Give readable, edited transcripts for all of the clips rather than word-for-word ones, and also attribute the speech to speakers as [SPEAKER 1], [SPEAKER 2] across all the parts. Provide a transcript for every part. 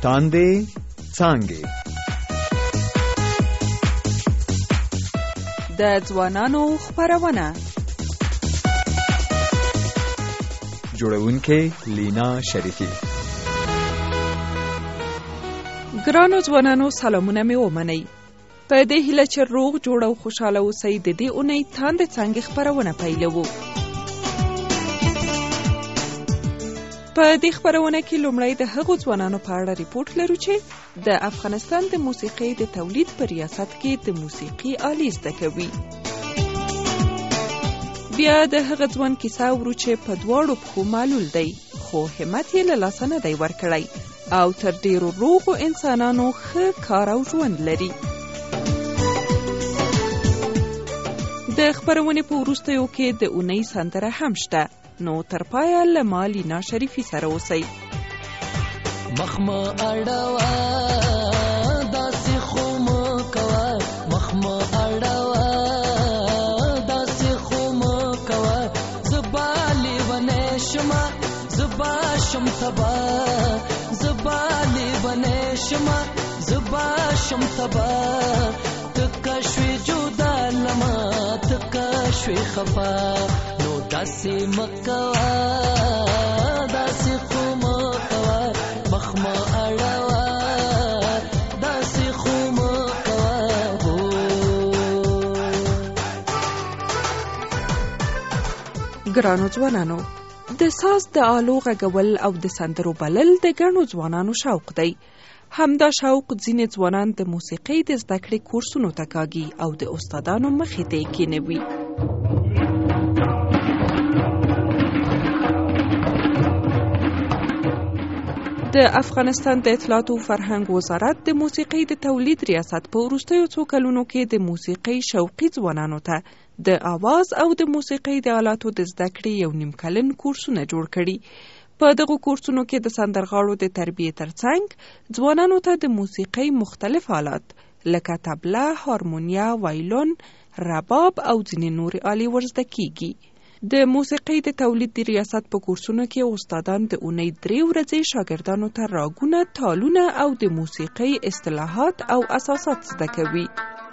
[SPEAKER 1] تاندې څانګې
[SPEAKER 2] د ځوانانو خپرونه
[SPEAKER 1] جوړونکې لینا شریفی.
[SPEAKER 2] ګرانو ځوانانو سلامونه مې ومنئ. په دې هیله چې روغ جوړ او خوشاله اوسئ د دې اونۍ تاندې څانګې خپرونه پیلوو. په دې خپرونه کې لومړی د هغو ځوانانو په اړه ریپورټ لرو چې د افغانستان د موسیقۍ د تولید په ریاست کې د موسیقي آلې زده کوي. بیا د هغه ځوان کیسه اورو چې په دواړو پښو معلول دی خو همت یې له لاسه نه دی ورکړی او تر ډیرو روغو انسانانو ښه کار او ژوند لري. د خپرونې په وروستیو کې د اونۍ سندره هم شته، نو تر پایه له ما لینا شریفی سره اوسئ.
[SPEAKER 3] مخما اړوا داسې خو مه کوه، مخما اړوا داسې خو مه کوه، زبا لیونی شمه زبا شم تبا، زبا لیونی شمه زبا شم تبا، تکه شوی جدا لما تکه شوی خفا، نو داسې مکوه داسې خو مه کوه، مخما اړوا داسې خو مه کوه.
[SPEAKER 2] ګرانو ځوانانو، د ساز د آلو غږول او د سندرو بلل د ګڼو ځوانانو شوق دی. همدا شوق ځینې ځوانان د موسیقۍ د زده کړې کورسونو ته کاږي او د استادانو مخې ته یې کېنوي. د افغانستان د اطلاعات او فرهنګ وزارت د موسیقۍ د تولید ریاست په وروستیو څو کلونو کې د موسیقۍ شوقي ځوانانو ته د آواز او د موسیقۍ د آلاتو د زده کړې یو نیم کلن کورسونه جوړ کړي. په دغو کورسونو کې د سندرغاړو د تربیې ترڅنګ ځوانانو ته د موسیقۍ مختلف آلات لکه طبله، هارمونیا، وایلون، رباب او ځینې نورې آلې ورزده کیږي. د موسیقۍ د تولید د ریاست په کورسونو کې استادان د اونۍ 3 ورځې شاګردانو ته راګونه، تالونه او د موسیقۍ اصطلاحات او اساسات زده کوي.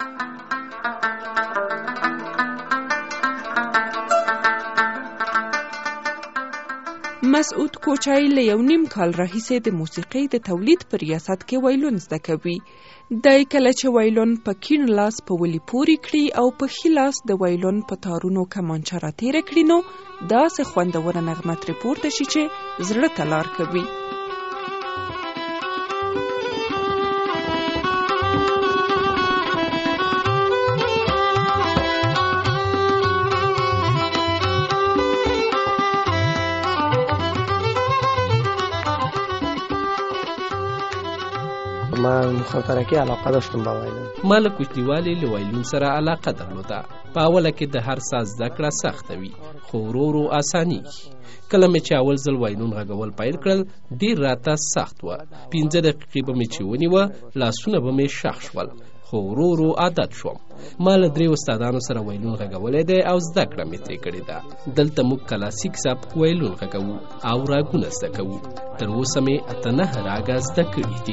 [SPEAKER 2] مسعود کوچای له یو نیم کال راهیسې د موسیقۍ د تولید په ریاست کې وایلون زده کوي. دی کله چې وایلون په کیڼ لاس په ولي پورې کړي او په ښي لاس د وایلون په تارونو کمانچه راتېره کړي نو داسې خوندوره نغمه ترې پورته شي چې زړه ته لار کوي.
[SPEAKER 4] من مخاطرکی علاقه داشتم با وایلون.
[SPEAKER 5] ما له کوچنیوالي له وایلون سره علاقه درلوده. په اوله کې د هر ساز زده کړه سخته وي خو ورو ورو اسانیږي. کله مې چې اول ځل وایلون غږول پیل کړل ډېر راته سخت وه. 15 دقیقې به مې چې ونیوه لاسونه به مې شخ شول خو ورو ورو عادت شوم. ما له 3 استادانو سره وایلون غږولی دی او زده کړه مې ترې کړې ده. دلته موږ کلاسیک سبک وایلون غږوو او راګونه زده کوو. تر اوسه مې 8 راګه زده کړي دي.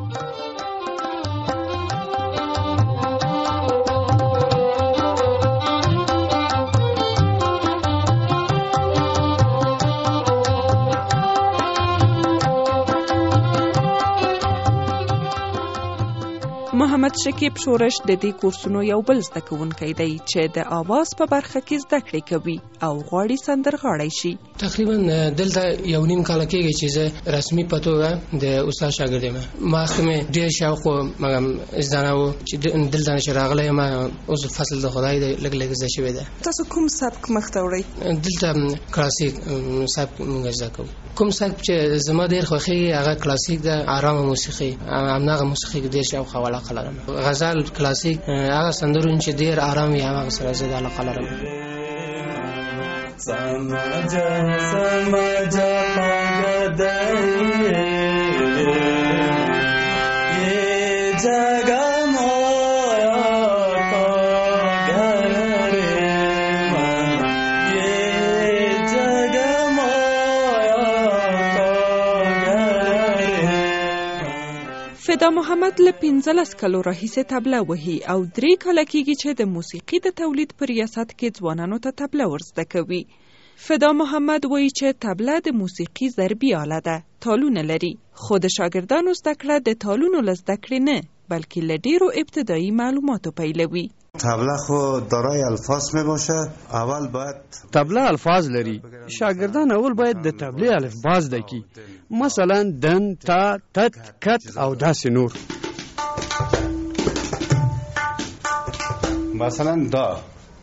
[SPEAKER 5] محمد شکیب شورش د دې کورسونو یو بل زده کوونکی دی چې د آواز په برخه کې زده کړې کوي او غواړي سندرغاړی شي.
[SPEAKER 4] تقریبا دلته یو نیم کال کېږي چې زه رسمي په توګه د استاد شاګرد یم. ما مې ډېر شوق و مګم زده و چې دلته چې راغلی یم اوس فصل د خدای دی لږ لږ زده شوی دی.
[SPEAKER 2] تاسو کوم سبک مخته وړئ؟
[SPEAKER 4] دلته کلاسیک سبک موږ زده کوو. کوم سبک چې زما ډېر خوښېږي هغه کلاسیک ده، آرامه موسیقي. همدغه موسیقي کې ډېر شوق او علاقه لرم. غزل، کلاسیک، هغه سندرونه چې ډېر آرام وي هغه سره زه علاقه لرم.
[SPEAKER 6] سمجا سمجا پاگدائی یہ جگہ مویا تو گر رے من یہ جگہ مویا تو گر رے من
[SPEAKER 2] فدا محمد له 15 کالو راهیسې طبله وهي او 3 کاله کېږي چې د موسیقي د تولید په ریاست کې ځوانانو ته طبله ورزده کوي. فدا محمد وایي چې طبله د موسیقي ضربي آله ده، تالونه لري، خو د شاګردانو زده کړه د تالونو له زده کړې نه بلکې له ډېرو ابتدایي معلوماتو پیلوي.
[SPEAKER 7] طبله خو دارای الفاظ می باشه. اول باید
[SPEAKER 8] طبله الفاظ لري. شاګردان اول باید د طبله الفبا زده کړي، مثلا دن، تا، تت، کت او داسې نور.
[SPEAKER 7] مثلا دا،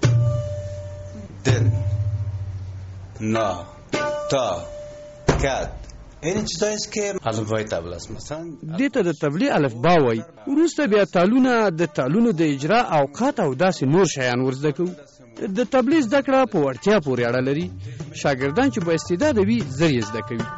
[SPEAKER 7] دن، نا، تا، کت، این چیزاییست که الفبای طبله است. مثلا
[SPEAKER 8] دې ته د طبلې الفبا وایي. وروسته بیا تالونه، د تالونو د اجرا اوقات او داسې نور شیان ورزده کوو. د طبلې زده کړه په وړتیا پورې اړه لري. شاګردان چې با استعداده وي زر یې زده کوي.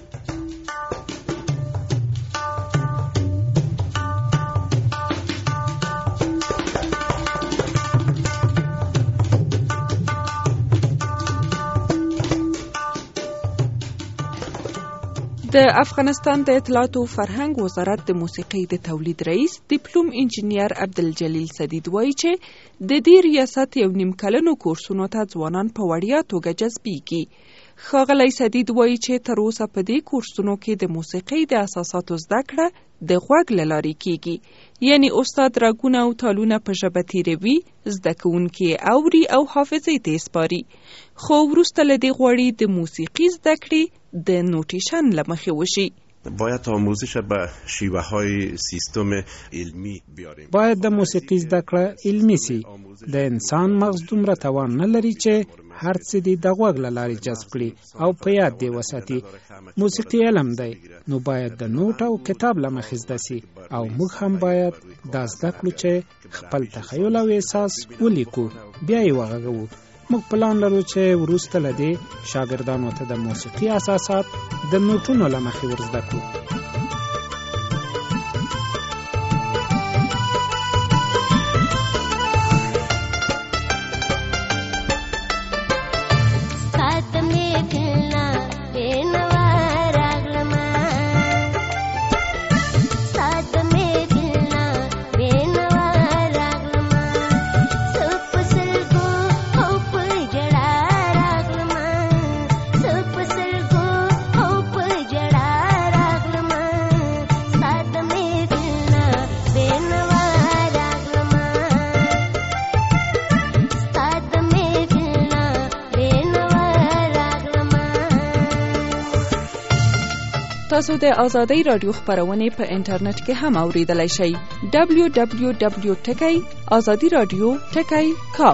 [SPEAKER 2] د افغانستان د اطلاعات او فرهنګ وزارت د موسیقۍ د تولید رئیس ډیپلوم انجینیر عبدالجلیل سدید وایي چې د دې ریاست یو نیم کلنو کورسونو ته ځوانان په وړیا توګه جذبیږي. ښاغلی سدید وایي چې تر اوسه په دې کورسونو کې د موسیقۍ د اساساتو زده کړه د غوږ له لارې کیږي، یعنی استاد راګونه او تالونه په ژبه تیروي، زده کوونکي اوري او حافظې ته سپاري، خو وروسته له دې غواړي د موسیقي زده کړې د نوټیشن له مخې وشي.
[SPEAKER 9] باید آموزش به شیوه های سیستم علمی بیاریم.
[SPEAKER 10] باید د موسیقي زده کړه علمي سي. د انسان مغز دومره توان نه لري چې هر څه دې د غوږ له لارې جذب کړي او په یاد دې وساتي. موسیقي علم دی، نو باید د نوټ او کتاب له مخې زده سي، او موږ هم باید دا زده کړو چې خپل تخیل او احساس ولیکو، بیا یې وغږوو. موږ پلان لرو چې وروسته له دې شاګردانو ته د موسیقي اساسات د نوټونو له مخې ورزده کړو.
[SPEAKER 2] تاسو د آزادۍ رادیو خبرونه په انټرنیټ کې هم اوریدلای شئ. www.azadiradio.com.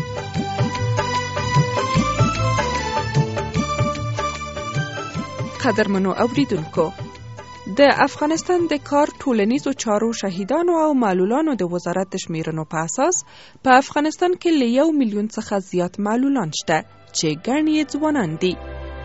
[SPEAKER 2] قدرمنو اوریدونکو، د افغانستان د کار ټولنیزو چارو شهیدانو او معلولانو د وزارت د شمیرنو په اساس په افغانستان کې له 1 میلیون څخه زیات معلولان شته چې ګڼ یې ځوانان دي.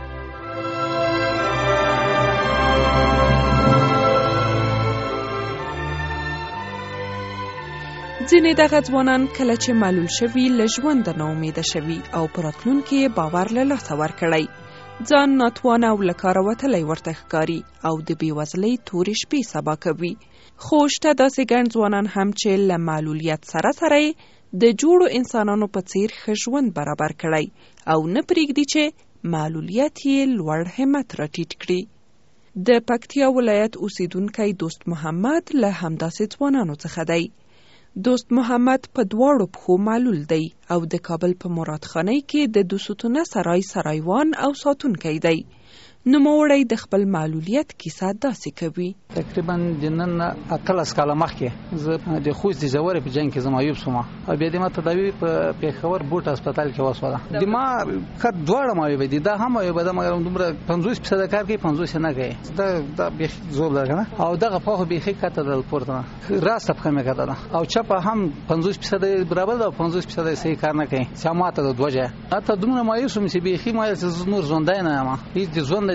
[SPEAKER 2] ځینې دغه ځوانان کله چې معلول شوي له ژونده ناامیده شوي او په راتلونکي یې باور له لاسه ورکړی، ځان ناتوانه او له کاره وتلی ورته ښکاري او د بېوزلۍ تورې شپې سبا کوي. خو شته داسې ګڼ ځوانان هم چې له معلولیت سره سره یې د جوړو انسانانو په څیر ښه ژوند برابر کړی او نه پرېږدي چې معلولیت یې لوړ همت راټیټ کړي. د پکتیا ولایت اوسیدونکی دوست محمد له همداسې ځوانانو څخه دی. دوست محمد په دواړو پښو معلول دی او د کابل په مرادخانۍ کې د 2 ستونه سرای سرایوان او ساتونکی دی. نوموړی د خپل معلولیت کیسه داسې کوي.
[SPEAKER 11] تقریبا د نن 18 کاله مخکې زه د خوست د ژورې په جنګ کې زما معیوب شوم او بیا د ما تداوی په پیښور بوټ هسپتال کې وسوله. د ما خد دواړه معیوب دي، دا هم معیوب ده مګر دومره 50% کار کوي 50 نه کوي. دا به زور ده کنه او دغه په به کته د پورته راسته په مې کته او چپه هم 50% برابر ده، 50% صحیح کار نه کوي. سماته د دوجه اته دومره معیوب شوم چې به خې ما نور ژوندای نه ما هیڅ ژوند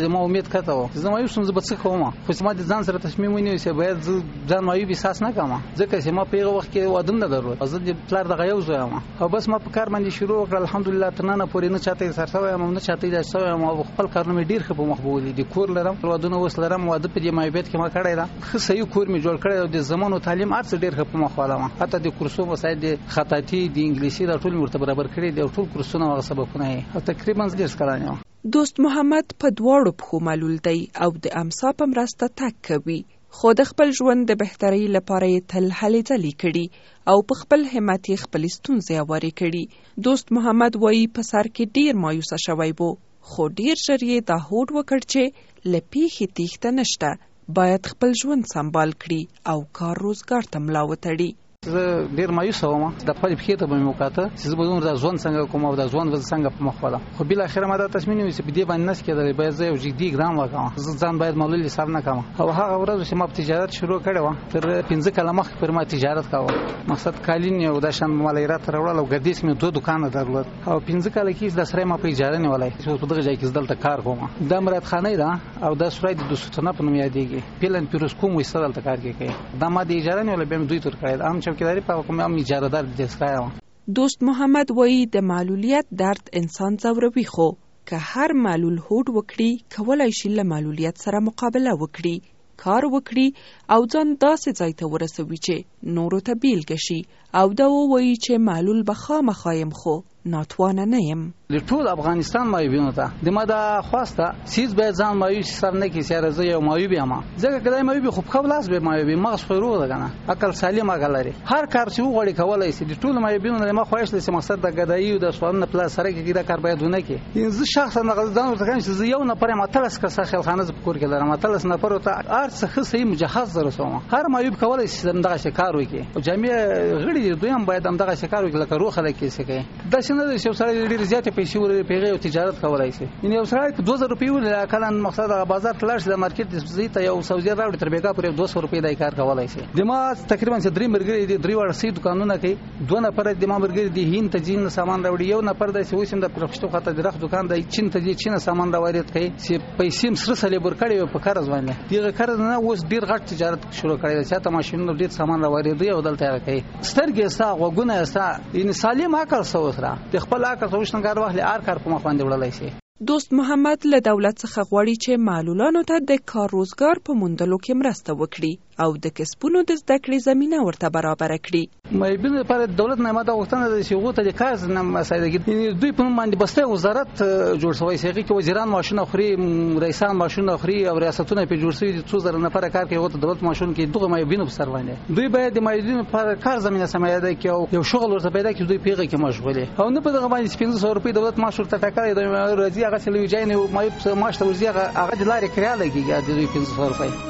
[SPEAKER 11] زما امید کته و زما یو څه به څه کوم خو ما د ځان سره تصمیم ونیو چې باید ځان مایوب احساس نه کوم ځکه چې ما په هغه وخت کې واده نه درلود زه د پلار دغه یو زوی یم او بس ما په کار باندې شروع وکړ الحمدلله تر نن پورې نه چاته سرسوی یم نه چاته اجازه شوی یم او خپل کارونه مې ډیر ښه په مخ بولي د کور لرم ودونه وس لرم واده په دې مایوبیت کې ما کړی دا ښه صحیح کور مې جوړ کړی او د زمانو تعلیم ارڅ ډیر ښه په مخ والم حتی د کورسو وسایل د خطاطي د انګلیسي دا ټول مرتبه برابر کړی دی ټول کورسونه هغه سبقونه او تقریبا ډیر سکلان یم
[SPEAKER 2] دوست محمد په دواړو پښو معلول دی او د امسا په مرسته تک کوي خو د خپل ژوند د بهترۍ لپاره یې تل هلې ځلې کړي او په خپل همت یې خپلې ستونزې هوارې کړي دوست محمد وایي په سر کې ډیر مایوسه شوی و خو ډیر ژر یې دا هوډ وکړ چې له پیښې تېښته نشته باید خپل ژوند سمبال کړي او کار روزګار ته ملا وتړي
[SPEAKER 11] زه ډیر مایوس وم د خپل پښې ته به مې وکاته چې زه به دومره د ژوند څنګه کوم او د ژوند به څنګه په مخ وړم خو بالاخره ما دا تصمیم ونیو چې په دې باندې نس کېدلی باید زه یو جدي اقدام وکړم زه ځان باید معلول حساب نه کړم او هغه ورځ چې ما په تجارت شروع کړې وه تر 15 کاله مخکې پر ما تجارت کاوه مقصد کالین یو دا شان مال ایرات راوړل او ګردیز مې 2 دکانه درلود او 15 کاله کې د سره ما په اجاره نیولای چې په دغه ځای کې دلته کار کوم دا مراد خانه ده او دا سورای د دوستانه په نوم یادېږي پلان پیروز کوم وسته دلته کار کوي دا ما د اجاره نیولای به دوی تر کړی عام چوکیداری په کوم اجارهدار دستګاه
[SPEAKER 2] دوست محمد وایي د معلولیت درد انسان ځوروي خو که هر معلول هوډ وکړي کولای شي له معلولیت سره مقابله وکړي کار وکړي او ځان داسې ځای ته ورسوي چې نورو ته بیلګه شي او دا وایي چې معلول به خامخا یم خو ناتوانه نه یم
[SPEAKER 11] د ټول افغانستان مایوبینو ته د ما دا خواسته سیز باید ځان مایوب سر نه کړي چې زه یو مایوب یم ځکه کله مایوب خو په خلاص به مایوب مغز خو روغ ده کنه عقل سالم عقل لري هر کار چې وغوړي کولای شي د ټول مایوبینو نه ما خوښ لسه مقصد د غدایي او د سوالونه په سره کې دا کار باید ونه کړي زه شخصا ځان ورته کوم چې زه یو نفر یم تلس کسه خلخانه په کور کې لرم تلس نفر ته ارڅ خصي مجهز درسوم هر مایوب کولای شي دغه شکار وکړي او جامع غړي دویم باید دغه شکار وکړي لکه روخه لکه څه کوي دا څنګه د سره ډیر زیاتې پیسې ورې پیغه او تجارت کولای شي یعنی یو سره 2000 روپۍ ولې کله مقصد بازار تلل شي د مارکیټ زیته یو سعودي راوړي تر بیګا پر 200 روپۍ د کار کولای شي د ما تقریبا 3 مرګري دي 3 وړ سي دکانونه کوي 2 نفر د ما مرګري دي هین ته جین سامان راوړي یو نفر د سوسم د پرخشتو خاطر د رخ دکان د چین ته جین چین سامان راوړي کوي چې پیسې سره سره بر کړي په قرض باندې دیغه قرض نه اوس ډیر غټ تجارت شروع کړي چې ته ماشینونو ډیر سامان راوړي دی او دلته کوي سترګې ستا غوګونه ستا ان سالم عقل سره د خپل عقل سوشنګار واخلي ار کار په مخ باندې وړلای شي
[SPEAKER 2] دوست محمد له دولت څخه غواړي چې معلولانو ته د کار روزګار په موندلو کې مرسته وکړي او د کسبونو د زده کړې زمینه ورته برابر کړي
[SPEAKER 11] مایبین لپاره دولت نه ماده وختنه د شیغو ته د کار نه مسایده دوی په باندې بسته وزارت جوړ شوی سیږي کې وزیران ماشين اخري رئیسان ماشين اخري او ریاستونه په جوړ شوی د 2000 نفر کار کوي او دولت ماشين کې دغه مایبین په سر باندې دوی باید د مایبین لپاره کار زمينه سمایده کې او یو شغل ورته پیدا کړي دوی پیغه کې مشغوله او نه په دغه باندې 500 روپۍ دولت معاش ورته ټاکلي د راځي هغه سلوي جاي نه مایب معاش ته ورځي هغه د لارې کړه لګي د دوی 500 روپۍ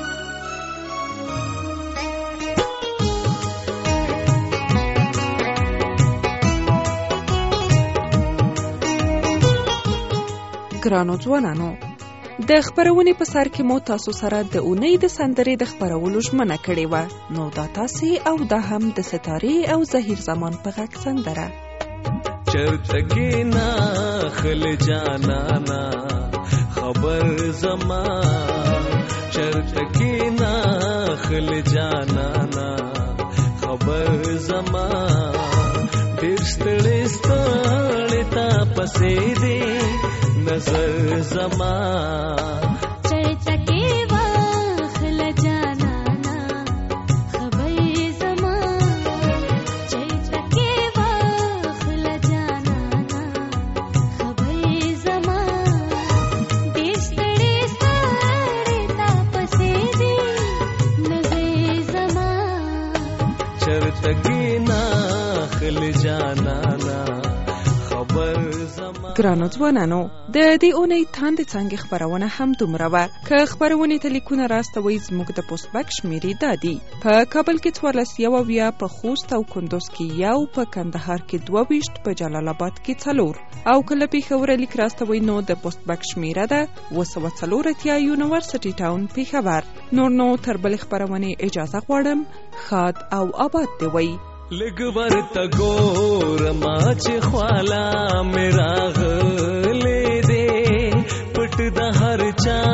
[SPEAKER 2] ګرانو ځوانانو د خبرونې په سر کې مو تاسو سره د اونۍ د سندرې د خبرولو ژمنه کړې وه نو دا تاسې او دا هم د ستارې او زهیر زمان په غږ سندره
[SPEAKER 3] چرته کېنا خل جانانا خبر زما چرته کېنا خل جانانا خبر زما ډېر ستړی ستړی تا پسې دی نظر زما
[SPEAKER 12] چرته کې واخل جانانا خبر زما چرته کې واخل جانانا خبر زما دې ستړي ستړي تا پسې دې نظر زما
[SPEAKER 3] چرته کې نا خل جانانا خبر زما
[SPEAKER 2] ګرانو ځوانانو د دې اونۍ تاندې څانګې خبرونه هم دومره وه که خبرونې ته لیکونه راستوئ زموږ د پوسټ بک شمیرې دا دي په کابل کې 14 په خوست او کندوز کې 1 په کندهار کې 22 په جلال آباد کې 4 او کله پېښور لیک راستوئ نو د پوسټ بک شمیره ده 240 یونیورسټي ټاون پېښور نور نو تر بلې خبرونې اجازه غواړم ښاد او آباد دی وئ
[SPEAKER 3] لګ ورته ګور ما چې خوالا میرا غلې دې پټ د هر چا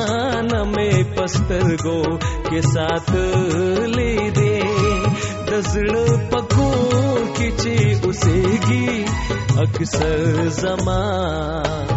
[SPEAKER 3] سترګو کې ساتلې دې د زړه پکور کې چې اوسېږي اکثر زمان